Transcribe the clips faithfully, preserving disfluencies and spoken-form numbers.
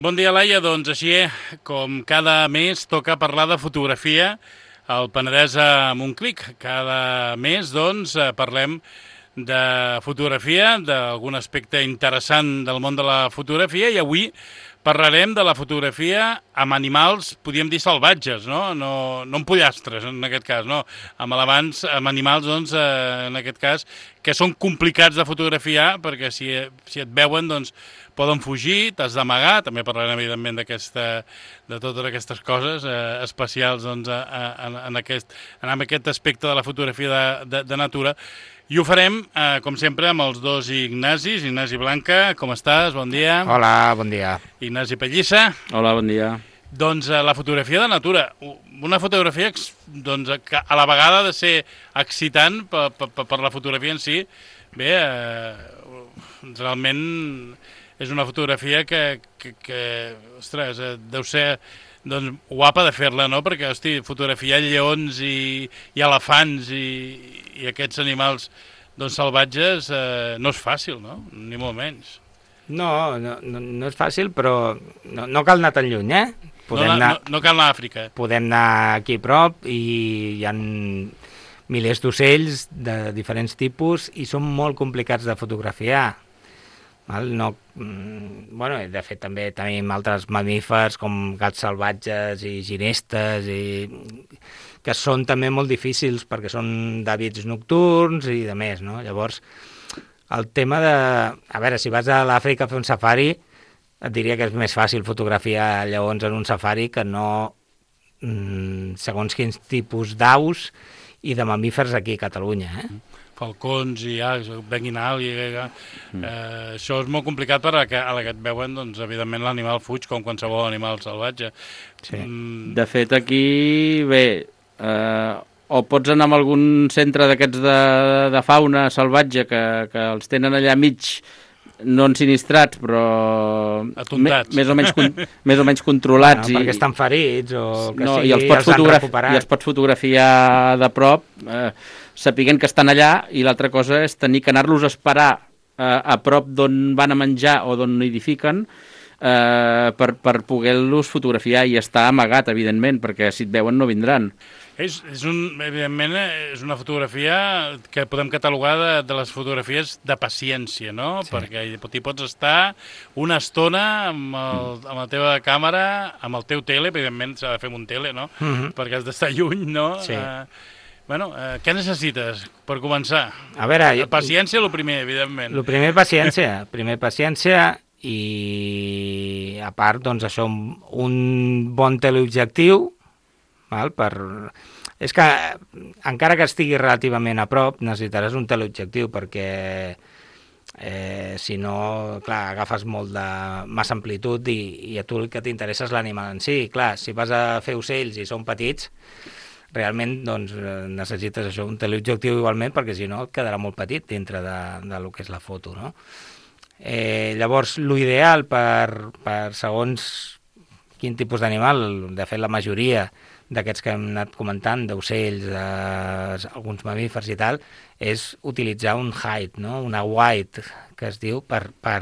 Bon dia, Laia. Doncs així, com cada mes, toca parlar de fotografia al Penedès amb un clic. Cada mes, doncs, parlem de fotografia, d'algun aspecte interessant del món de la fotografia, i avui parlarem de la fotografia amb animals, podríem dir salvatges, no? No, no amb pollastres, en aquest cas, no? Amb elefants, amb animals, doncs, eh, en aquest cas, que són complicats de fotografiar, perquè si, si et veuen, doncs, poden fugir, t'has d'amagar. També parlarem, evidentment, d'aquesta, de totes aquestes coses eh, especials, doncs, a, a, en, aquest, en aquest aspecte de la fotografia de, de, de natura. I ho farem, eh, com sempre, amb els dos Ignacis. Ignasi Blanca, com estàs? Bon dia. Hola, bon dia. Ignasi Pellissa. Hola, bon dia. Doncs eh, la fotografia de natura. Una fotografia doncs, que a la vegada ha de ser excitant per, per, per la fotografia en si. Bé, eh, realment és una fotografia que, que, que ostres, eh, deu ser doncs, guapa de fer-la, no? Perquè, hosti, fotografiar lleons i, i elefants i, i aquests animals doncs, salvatges eh, no és fàcil, no? Ni molt menys. No, no, no, no és fàcil, però no, no cal anar tan lluny, eh? Podem no, anar, no, no cal anar a Àfrica. Podem anar aquí a prop i hi ha milers d'ocells de diferents tipus i són molt complicats de fotografiar. Val? No, bueno, de fet també tenim altres mamífers com gats salvatges i ginestes i que són també molt difícils perquè són d'hàbits nocturns i de més, no? Llavors, el tema de... A veure, si vas a l'Àfrica a fer un safari, et diria que és més fàcil fotografiar lleons en un safari que no mmm, segons quins tipus d'aus i de mamífers aquí a Catalunya, eh? Falcons i ah, venguin alt, i eh, mm. eh, això és molt complicat per a, que, a la que et veuen, doncs, evidentment l'animal fuig com qualsevol animal salvatge. Sí. Mm. De fet, aquí, bé, eh, o pots anar a algun centre d'aquests de, de fauna salvatge que, que els tenen allà mig, no ensinistrats, però me, més, o menys, més o menys controlats. No, i, perquè estan ferits o que no, sigui, i els pots, els han fotograf recuperat. I els pots fotografiar de prop, eh, sapiguent que estan allà, i l'altra cosa és tenir que anar-los a esperar eh, a prop d'on van a menjar o d'on nidifiquen eh, per, per poder-los fotografiar i estar amagat, evidentment, perquè si et veuen no vindran. És, és un, evidentment, és una fotografia que podem catalogar de, de les fotografies de paciència, no? Sí. Perquè t'hi pots estar una estona amb, el, amb la teva càmera, amb el teu tele, evidentment s'ha de fer amb un tele, no? Uh-huh. Perquè has d'estar lluny, no? Sí. Uh, bueno, uh, què necessites per començar? A veure... La paciència, el primer, evidentment. El primer, paciència. Primer, paciència i, a part, doncs, això, un, un bon teleobjectiu, val? Per... És que, encara que estigui relativament a prop, necessitaràs un teleobjectiu, perquè eh, si no, clar, agafes molt de massa amplitud i, i a tu el que t'interessa és l'animal en si. Clar, si vas a fer ocells i són petits, realment doncs, necessites això, un teleobjectiu igualment, perquè si no et quedarà molt petit dintre de, de lo que és la foto, no? Eh, llavors, l'ideal per, per segons quin tipus d'animal, de fet la majoria d'aquests que hem anat comentant, d'ocells, eh, alguns mamífers i tal, és utilitzar un height, no? Una wide, que es diu, per, per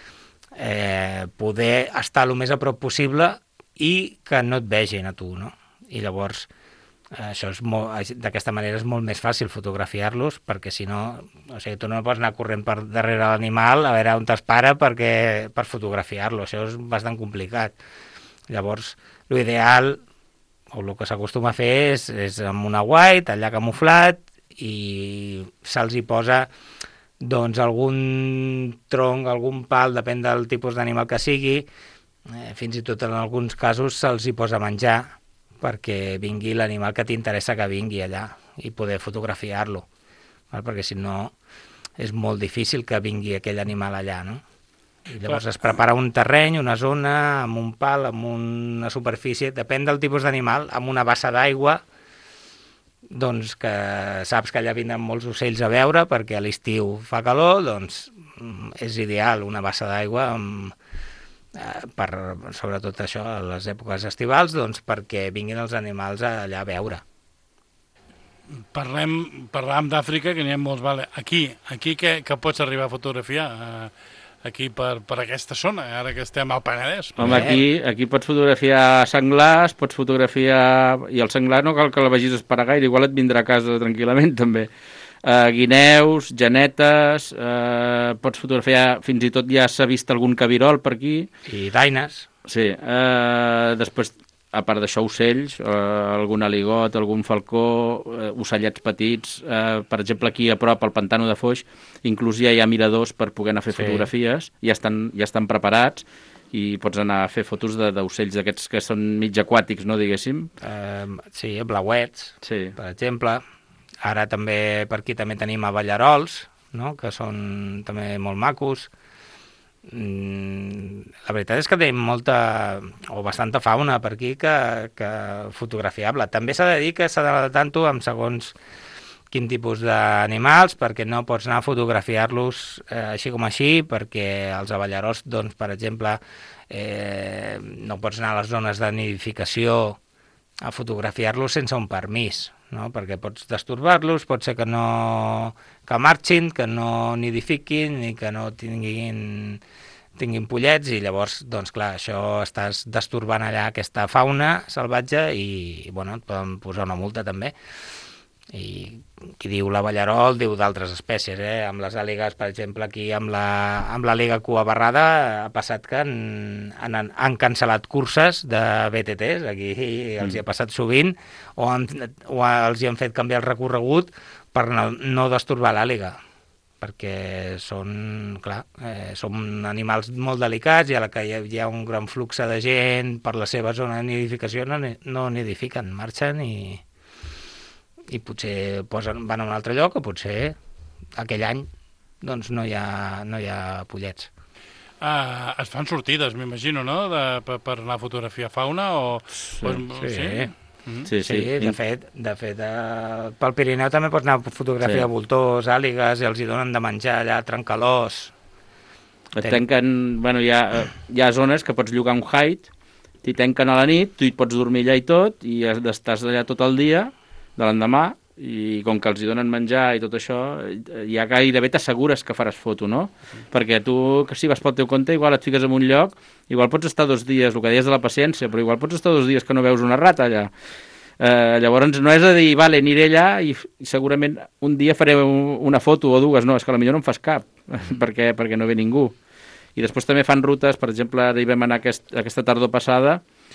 eh, poder estar el més a prop possible i que no et vegin a tu, no? I llavors, eh, això és molt, d'aquesta manera és molt més fàcil fotografiar-los, perquè si no, o sigui, tu no pots anar corrent per darrere l'animal a veure on t'espara perquè, per fotografiar-lo, això és bastant complicat. Llavors, l'ideal o el que s'acostuma a fer és, és amb una white, allà camuflat, i se'ls hi posa doncs algun tronc, algun pal, depèn del tipus d'animal que sigui, eh, fins i tot en alguns casos se'ls hi posa menjar perquè vingui l'animal que t'interessa que vingui allà i poder fotografiar-lo, perquè si no és molt difícil que vingui aquell animal allà, no? I llavors es prepara un terreny, una zona, amb un pal, amb una superfície, depèn del tipus d'animal, amb una bassa d'aigua, doncs que saps que allà vindran molts ocells a veure, perquè a l'estiu fa calor, doncs és ideal una bassa d'aigua, eh, per, sobretot això, a les èpoques estivals, doncs perquè vinguin els animals allà a veure. Parlem, parlàvem d'Àfrica, que n'hi ha molts, vale. Aquí, aquí què, què pots arribar a fotografiar? Eh, aquí per, per aquesta zona, ara que estem al Penedès. Home, aquí, aquí pots fotografiar senglars, pots fotografiar... I el senglar no cal que la vagis a esperar gaire, igual et vindrà a casa tranquil·lament, també. Uh, guineus, genetes, uh, pots fotografiar... Fins i tot ja s'ha vist algun cabirol per aquí. I daines. Sí, uh, després... A part d'això, ocells, eh, algun aligot, algun falcó, eh, ocellets petits. Eh, per exemple, aquí a prop, al Pantano de Foix, inclús ja hi ha miradors per poder anar a fer sí. fotografies. Ja estan, ja estan preparats i pots anar a fer fotos d'ocells d'aquests que són mig aquàtics, no, diguéssim. Uh, sí, blauets, sí. per exemple. Ara també per aquí també tenim aballarols, no? Que són també molt macos. Mm, la veritat és que tenim molta o bastanta fauna per aquí que, que fotografiable. També s'ha de dir que s'ha d'anar tanto amb segons quin tipus d'animals, perquè no pots anar a fotografiar-los eh, així com així, perquè els aballarols, doncs, per exemple, eh, no pots anar a les zones de nidificació a fotografiar-los sense un permís, no? Perquè pots destorbar-los, pot ser que no que marxin, que no nidifiquin ni que no tinguin, tinguin pollets, i llavors, doncs clar, això estàs destorbant allà aquesta fauna salvatge i, bueno, et poden posar una multa també. I qui diu l'aballarol diu d'altres espècies, eh? Amb les àligues, per exemple, aquí amb la, amb l'àliga cua barrada ha passat que han, han, han cancel·lat curses de B T Ts, aquí els hi ha passat sovint, o, han, o els hi han fet canviar el recorregut per no, no destorbar l'àliga, perquè són, clar, eh, són animals molt delicats i a la que hi ha, hi ha un gran flux de gent per la seva zona de nidificació no, no nidifiquen, marxen i... i potser posen, van a un altre lloc o potser aquell any doncs no hi ha, no hi ha pollets. Ah, es fan sortides, m'imagino, no?, de, per, per anar a fotografiar fauna o... Sí, pues, sí. sí? Mm-hmm. sí, sí. sí de fet, de fet eh, pel Pirineu també pots anar a fotografiar sí. voltors, àligues, i els hi donen de menjar allà, trencalós. Et tanquen, bueno, hi ha, hi ha zones que pots llogar un hide, t'hi tanquen a la nit, tu hi pots dormir allà i tot, i estàs allà tot el dia, de l'endemà, i com que els hi donen menjar i tot això, ja gairebé t'assegures que faràs foto, no? Mm. Perquè tu, que si vas pel teu compte, igual et fiques en un lloc, igual pots estar dos dies, el que deies de la paciència, però igual pots estar dos dies que no veus una rata allà. Eh, llavors no és a dir, vale, aniré allà i, i segurament un dia faré un, una foto o dues, no, és que potser no en fas cap, perquè, perquè no ve ningú. I després també fan rutes, per exemple, ara hi vam anar aquest, aquesta tardor passada,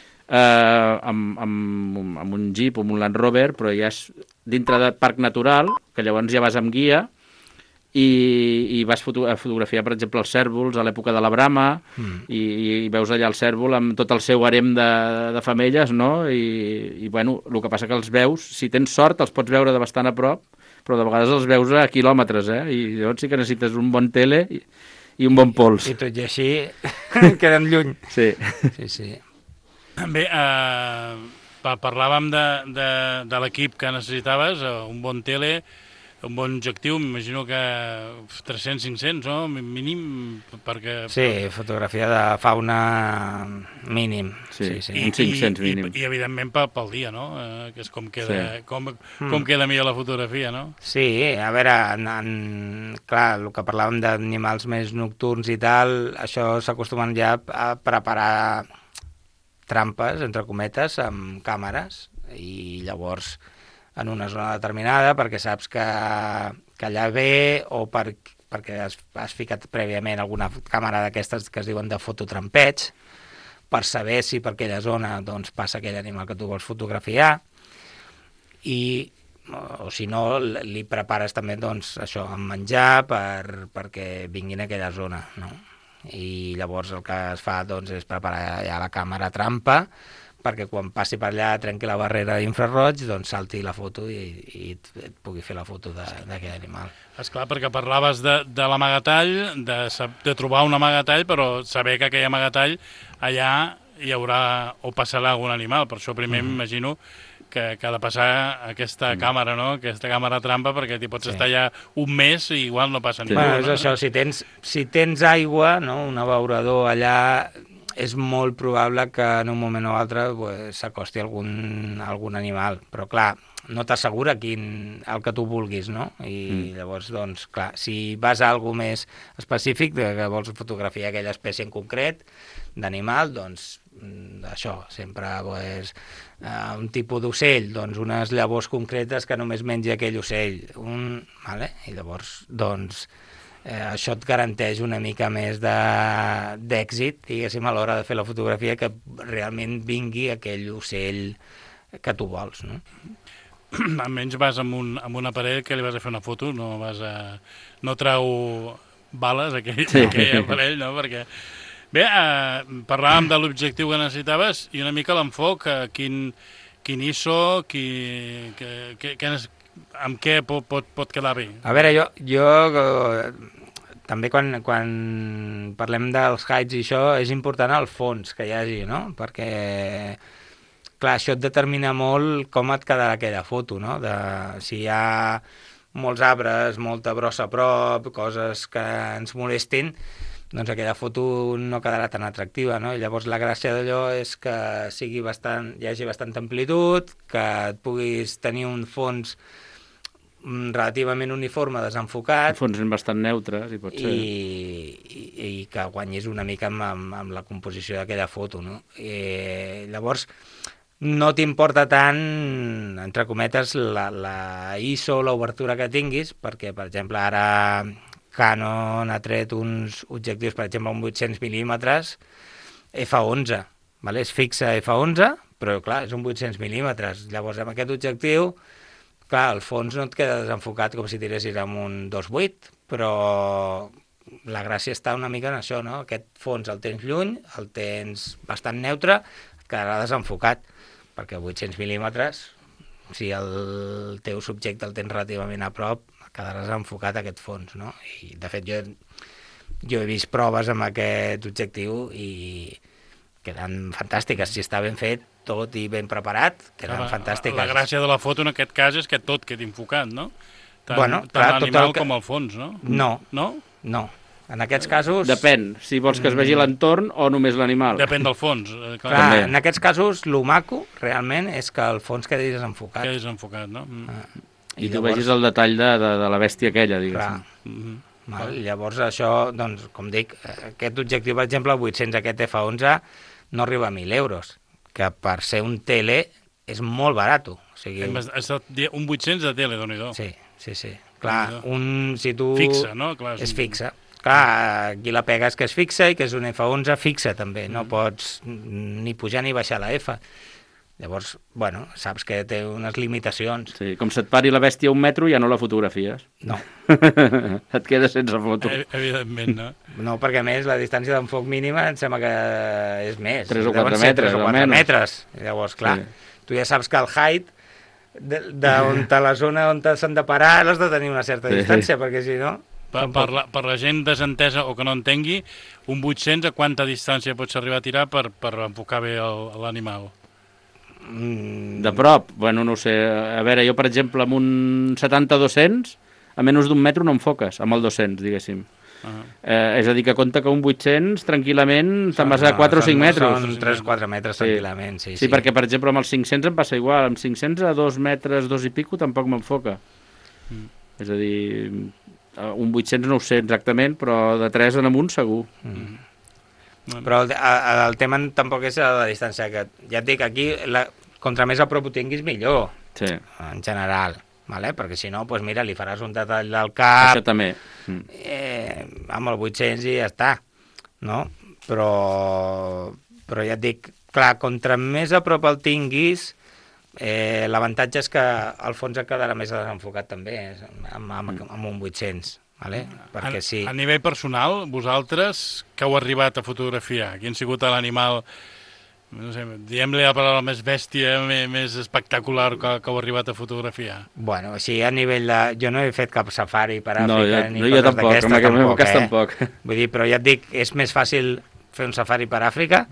Uh, amb, amb, amb un Jeep o amb un Land Rover, però ja és dintre del parc natural, que llavors ja vas amb guia i, i vas foto a fotografiar, per exemple, els cèrvols a l'època de la brama, mm. i, i veus allà el cèrvol amb tot el seu harem de, de femelles, no? I, i bueno, el que passa que els veus, si tens sort, els pots veure de bastant a prop, però de vegades els veus a quilòmetres, eh? I llavors sí que necessites un bon tele i, i un bon pols. I, i tot i així queden lluny. Sí. Sí, sí. Bé, eh, parlàvem de, de, de l'equip que necessitaves, un bon tele, un bon objectiu, m'imagino que tres-cents cinc-cents, no? Mínim, perquè... Sí, fotografia de fauna mínim. Sí, sí, sí. I, un cinc-cents mínim. I, i evidentment pel dia, no? Eh, que és com queda, sí. com, com mm. queda millor la fotografia, no? Sí, a veure, en, en, clar, el que parlàvem d'animals més nocturns i tal, això s'acostumen ja a preparar trampes, entre cometes, amb càmeres, i llavors en una zona determinada perquè saps que, que allà ve, o per, perquè has, has ficat prèviament alguna càmera d'aquestes que es diuen de fototrampeig, per saber si per aquella zona doncs, passa aquell animal que tu vols fotografiar, i o si no, li prepares també doncs, això, amb menjar per, perquè vinguin a aquella zona, no? I llavors el que es fa doncs, és preparar ja la càmera trampa perquè quan passi per allà, trenqui la barrera d'infraroig, doncs salti la foto i, i et, et pugui fer la foto d'aquell animal. Esclar, perquè parlaves de, de l'amagatall, de, de trobar un amagatall, però saber que aquell amagatall allà hi haurà o passarà algun animal. Per això primer mm. m'imagino que, que ha de passar aquesta mm. càmera, no? Aquesta càmera trampa, perquè t'hi pots sí. estar allà un mes i igual no passa ningú. Bueno, és no? això, si tens, si tens aigua, no? Un abeurador allà, és molt probable que en un moment o altre pues, s'acosti algun, algun animal. Però clar, no t'assegura quin, el que tu vulguis, no? I mm. llavors, doncs, clar, si vas a alguna més específic, de que vols fotografiar aquella espècie en concret d'animal, doncs, això, sempre pues, uh, un tipus d'ocell, doncs unes llavors concretes que només menja aquell ocell, un, vale? I llavors, doncs, eh, això et garanteix una mica més d'èxit, diguéssim, a l'hora de fer la fotografia, que realment vingui aquell ocell que tu vols, no? Almenys vas amb un, amb un aparell que li vas a fer una foto, no vas a... no trau bales aquell, sí. aquell aparell, no? Perquè... Bé, eh, parlàvem de l'objectiu que necessitaves i una mica l'enfoc, eh, quin, quin I S O, qui, que, que, que, amb què pot, pot, pot quedar bé? A veure, jo, jo eh, també quan, quan parlem dels highs i això, és important el fons que hi hagi, no? Perquè... Clar, això et determina molt com et quedarà aquella foto, no? De, si hi ha molts arbres, molta brossa a prop, coses que ens molestin, doncs aquella foto no quedarà tan atractiva, no? I llavors la gràcia d'allò és que sigui bastant, hi hagi bastanta amplitud, que et puguis tenir un fons relativament uniforme, desenfocat. Fons bastant neutres, si pot ser. I, i, i que guanyis una mica amb, amb, amb la composició d'aquella foto, no? I, llavors, no t'importa tant, entre cometes, la, la I S O, l'obertura que tinguis, perquè, per exemple, ara Canon ha tret uns objectius, per exemple, amb vuit-cents mil·límetres F onze, vale? És fixa F onze, però, clar, és un vuit-cents mil·límetres. Llavors, amb aquest objectiu, clar, el fons no et queda desenfocat com si tiressis amb un dos vuit, però la gràcia està una mica en això, no? Aquest fons el tens lluny, el tens bastant neutre, et quedarà desenfocat, perquè vuit-cents mil·límetres, si el teu subjecte el tens relativament a prop, quedaràs enfocat aquest fons, no? I, de fet, jo, jo he vist proves amb aquest objectiu i queden fantàstiques. Si està ben fet, tot i ben preparat, queden la, fantàstiques. La gràcia de la foto en aquest cas és que tot quedi enfocat, no? Tant, bueno, tant clar, l'animal que... com el fons, no? No. No? No. En aquests casos... Depèn, si vols que es vegi l'entorn o només l'animal. Depèn del fons. Eh, clar, clar en aquests casos, el maco, realment, és que el fons quedi desenfocat. Quedi desenfocat, no? Mm. Ah. I, I tu llavors... vegis el detall de, de, de la bèstia aquella, diguéssim. Clar. Mm-hmm. Val? Llavors, això, doncs, com dic, aquest objectiu, per exemple, el vuit-cents, aquest F onze, no arriba a mil euros, que per ser un tele és molt barat. O sigui... Hem estat un vuit-cents de tele, Déu-n'hi-do. Sí, sí, sí. Clar, un, si tu... Fixa, no? Clar, és fixa. Clar, aquí la pega és que és fixa i que és un F onze fixa, també. No mm. pots ni pujar ni baixar la F. Llavors, bueno, saps que té unes limitacions. Sí, com se't pari la bèstia a un metro, ja no la fotografies. No. Et quedes sense foto. Evidentment, no? No, perquè a més la distància d'enfoc mínima em sembla que és més. tres o quatre metres, tres o quatre metres. Llavors, clar, sí. Tu ja saps que el height d'on de, la zona on s'han de parar l'has de tenir una certa sí. distància, perquè si no... Per, per, la, per la gent desentesa o que no entengui, un vuit-cents a quanta distància pots arribar a tirar per, per enfocar bé l'animal? De prop? Bueno, no ho sé. A veure, jo, per exemple, amb un setanta dos-cents, a menys d'un metro no enfoques, amb el dos-cents, diguéssim. Uh -huh. eh, és a dir, que compta que un vuit-cents, tranquil·lament, te'n vas a quatre o cinc metres. Són tres o quatre metres, tranquil·lament, sí, sí. Sí, perquè, per exemple, amb els cinc-cents em passa igual. Amb cinc-cents a dos metres, dos i pico, tampoc m'enfoca. Mm. És a dir, un vuit-cents no ho sé exactament, però de tres en amunt segur. Mm. Bueno. Però el, el, el tema tampoc és la distància, que ja et dic, aquí, la, contra més a prop ho tinguis, millor, sí. En general. Vale? Perquè si no, doncs mira, li faràs un detall del cap... Això també. Mm. Eh, amb el vuit-cents i ja està, no? Però, però ja et dic, clar, contra més a prop el tinguis, eh, l'avantatge és que el fons et quedarà més desenfocat també, amb, amb, mm. amb un vuit-cents. Vale? Perquè sí. A, a nivell personal, vosaltres, que heu arribat a fotografiar? Quin ha sigut l'animal... No sé, diguem-li la paraula més bèstia, més, més espectacular que, que heu arribat a fotografiar? Bueno, així a nivell de... Jo no he fet cap safari per Àfrica, no, jo, ni no, coses tampoc, d'aquestes, tampoc, tampoc, eh? tampoc. Vull dir, però ja et dic, és més fàcil fer un safari per Àfrica,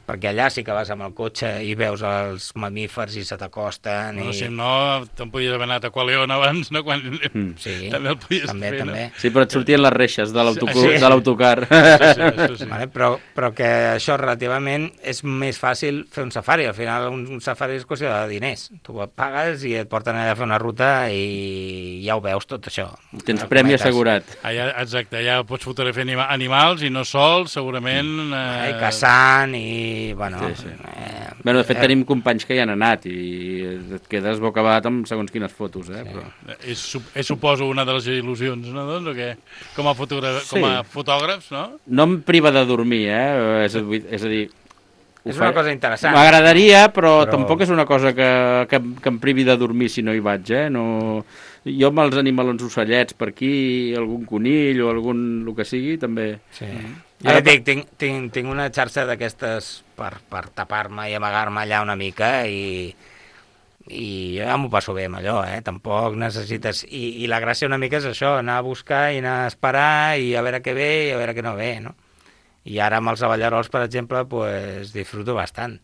perquè allà sí que vas amb el cotxe i veus els mamífers i se t'acosten. No, I... si no, te'n podies haver anat a Qualeon abans, no? Quan... Mm. Sí, també el podies també, fer, també. no? Sí, però et sortien les reixes de l'autocar. Sí. De l'autocar. Sí, sí, això sí. Vale, però, però que això relativament és més fàcil fer un safari. Al final un, un safari és qüestió de diners. Tu pagues i et porten allà a fer una ruta i ja ho veus tot això. Tens premi assegurat. Allà, exacte, allà pots fotografiar anima animals i no sols, segurament... Eh... I caçant i... Bueno, Sí, sí. Eh, Bueno, de fet, eh, tenim companys que hi han anat i et quedes bocabat amb segons quines fotos, eh? Sí. Però... És, su- és, suposo, una de les il·lusions, no? Doncs, o què? Com a, fotogra... Sí. com a fotògrafs, no? No em priva de dormir, eh? És a, és a dir... ho és fa- una cosa interessant. M'agradaria, però, Però- tampoc és una cosa que, que, que em privi de dormir si no hi vaig, eh? No... Jo amb els animalons ocellets per aquí, algun conill o algun... el que sigui, també... Sí. Mm. Ja et dic, tinc, tinc, tinc una xarxa d'aquestes per, per tapar-me i amagar-me allà una mica i, i jo ja m'ho passo bé amb allò, eh? Tampoc necessites... I, I la gràcia una mica és això, anar a buscar i anar a esperar i a veure què ve i a veure què no ve, no? I ara amb els aballarols, per exemple, pues, disfruto bastant.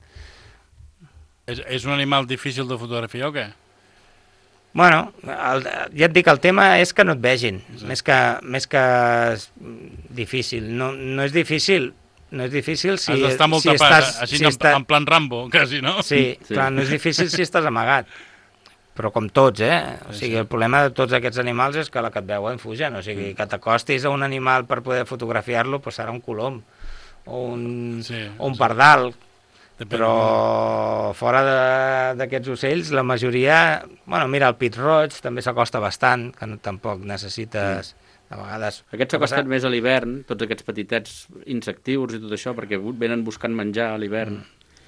És, és un animal difícil de fotografiar o què? Bueno, el, ja et dic, el tema és que no et vegin, sí. més, que, més que difícil. No, no és difícil, no és difícil si, Has d'estar molt si tapat, estàs... així si en, està... en plan Rambo, quasi, no? Sí, Sí. clar, no és difícil si estàs amagat. Però com tots, eh? O sigui, el problema de tots aquests animals és que la que et veuen fugen. O sigui, que t'acostis a un animal per poder fotografiar-lo, pues serà un colom o un, Sí, o un sí. pardal. Depèn. Però fora de- d'aquests ocells, la majoria... Bueno, mira, el pit roig també s'acosta bastant, que no, tampoc necessites... De vegades... Aquests s'acosten més a l'hivern, tots aquests petitets insectius i tot això, perquè bu- venen buscant menjar a l'hivern.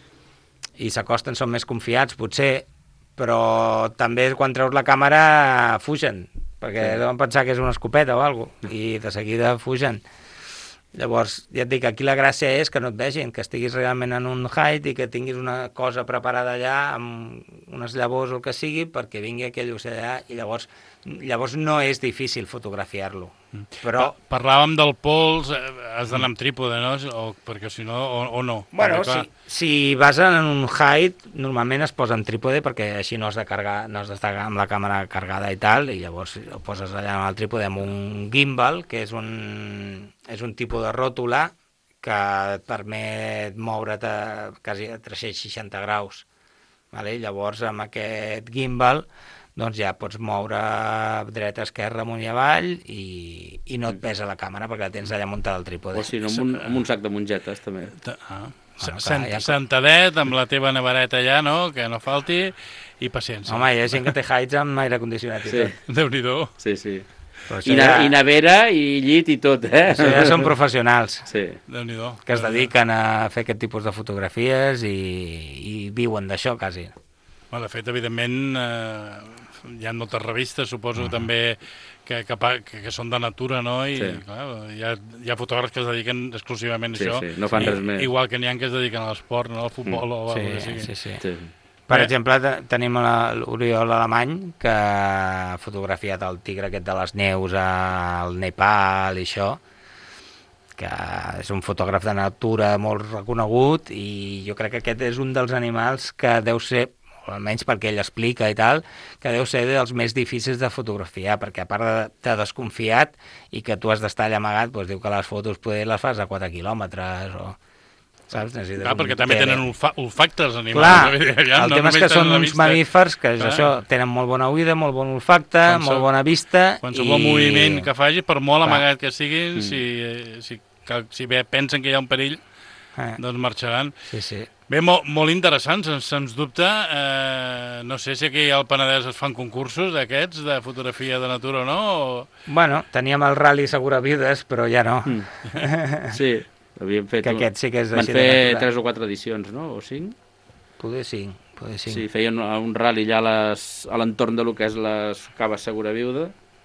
I s'acosten, són més confiats, potser, però també quan treus la càmera fugen, perquè Sí. deuen pensar que és una escopeta o alguna cosa, i de seguida fugen. Llavors, ja et dic, aquí la gràcia és que no et vegin, que estiguis realment en un hide i que tinguis una cosa preparada allà amb unes llavors o el que sigui perquè vingui aquell ocell allà i llavors, llavors no és difícil fotografiar-lo. Però, Pa Parlàvem del pols, eh, has d'anar amb trípode, no? O, perquè si no, o, o no. bueno, Perquè, si, si vas en un hide, normalment es posa en trípode perquè així no has de carregar, no has d'estar amb la càmera carregada i tal, i llavors ho poses allà en el trípode amb un gimbal, que és un, és un tipus de ròtula que et permet moure't a quasi a tres-cents seixanta graus. Vale? Llavors, amb aquest gimbal, doncs ja pots moure dreta, esquerra, amunt i avall i, i no et pesa la càmera perquè la tens allà muntada al trípode. O si no, amb un, amb un sac de mongetes, també. Ah. Bueno, clar, Sant, ja- Santadet, amb la teva nevareta allà, no? Que no falti, i paciència. Home, hi ha gent que té hides amb aire condicionat i Sí. tot. Déu-n'hi-do. Sí, sí. Però això I, na ja, I nevera, i llit, i tot, eh? això ja són professionals Sí. Déu-n'hi-do. que es dediquen a fer aquest tipus de fotografies i, i viuen d'això, quasi. Bueno, de fet, evidentment, eh, hi ha moltes revistes, suposo, uh-huh. també, que, que, pa- que, que són de natura, no? I, Sí. clar, hi ha, hi ha fotògrafs que es dediquen exclusivament a Sí, això. sí, no fan I, res més. Igual que n'hi ha que es dediquen a l'esport, no? Al futbol mm. o a Sí, que sigui. sí, sí. Sí. Per Bé. exemple, te- tenim la- l'Oriol Alemany, que ha fotografiat el tigre aquest de les neus al Nepal i això, que és un fotògraf de natura molt reconegut i jo crec que aquest és un dels animals que deu ser, o almenys perquè ell explica i tal, que deu ser dels més difícils de fotografiar, perquè a part de, de desconfiat i que tu has d'estar allà amagat, doncs diu que les fotos poder les fas a quatre quilòmetres o... Saps? Necessites Clar, un perquè també tele. tenen olfa olfacte els animals. Clar, Aviam, el no tema és només que són tenen la uns vista. mamífers que és Clar. això, tenen molt bona oïda, molt bon olfacte, Qualsevol- molt bona vista... Qualsevol moviment que faci, per molt Clar. amagat que siguin, Mm. si, eh, si, que, si bé pensen que hi ha un perill, Eh, doncs marxaran. sí, sí. Bé, molt, molt interessant, sens, sens dubte. Eh, no sé si aquí al Penedès es fan concursos d'aquests, de fotografia de natura o no, o... Bueno, teníem el Rally Seguravides, però ja no. Mm. Sí, havíem fet... Que aquest sí que és Van així de fer natura. tres o quatre edicions, no? O cinc? Poder sí, poder sí. Sí, feien un rally ja a les- a l'entorn de lo que és les caves Segura Viuda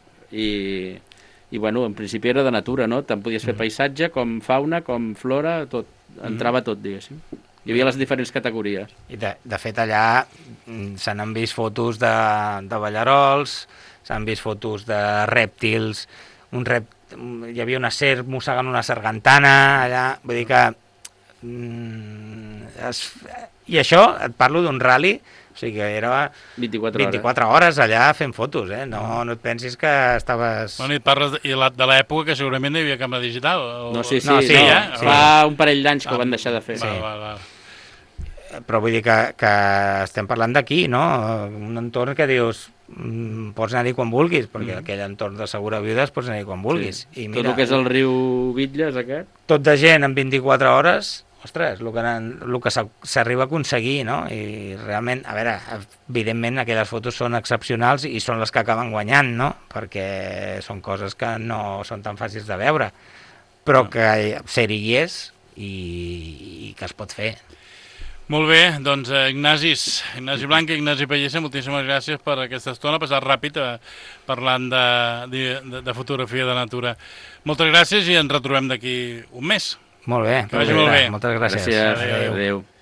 i, i bueno, en principi era de natura, no? Tant podies fer paisatge com fauna, com flora, tot. Entrava tot, diguéssim. Hi havia les diferents categories. I de, de fet allà mm, se n'han vist fotos de, de ballarols, s'han vist fotos de rèptils, un rep... hi havia una serp mossegant una sargantana allà, vull dir que mm, es, i això, et parlo d'un rally, o sigui que era vint-i-quatre hores. vint-i-quatre hores allà fent fotos, eh? No, no et pensis que estaves... Bueno, i et parles de, i la, de l'època que segurament no hi havia càmera digital. O... No, sí, sí, no, sí, sí, no, ja, no. sí. Fa un parell d'anys que ah, ho van deixar de fer. Va, Sí. va, va. Però vull dir que, que estem parlant d'aquí, no? Un entorn que dius, mm, pots anar-hi quan vulguis, perquè mm. aquell entorn de Segura Viudes pots anar-hi quan vulguis. Sí. I mira, tot el que és el riu Bitlles, aquest. Tot de gent en vint-i-quatre hores, ostres, el que, el que s'arriba a aconseguir, no? I realment, a veure, evidentment aquelles fotos són excepcionals i són les que acaben guanyant, no? Perquè són coses que no són tan fàcils de veure, però no. que ser-hi és i, i que es pot fer. Molt bé, doncs eh, Ignacis, Ignasi Blanca i Ignasi Pallissa, moltíssimes gràcies per aquesta estona, passat ràpid eh, parlant de, de, de fotografia de natura. Moltes gràcies i ens retrobem d'aquí un mes. Molt bé, que vagi molt bé. Moltes gràcies. Gràcies, adéu. adéu.